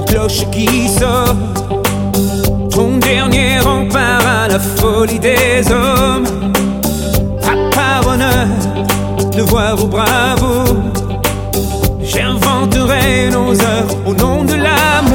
cloche qui sonne, ton dernier rempart à la folie des hommes. À part honneur, devoir ou bravo, j'inventerai nos heures au nom de l'amour.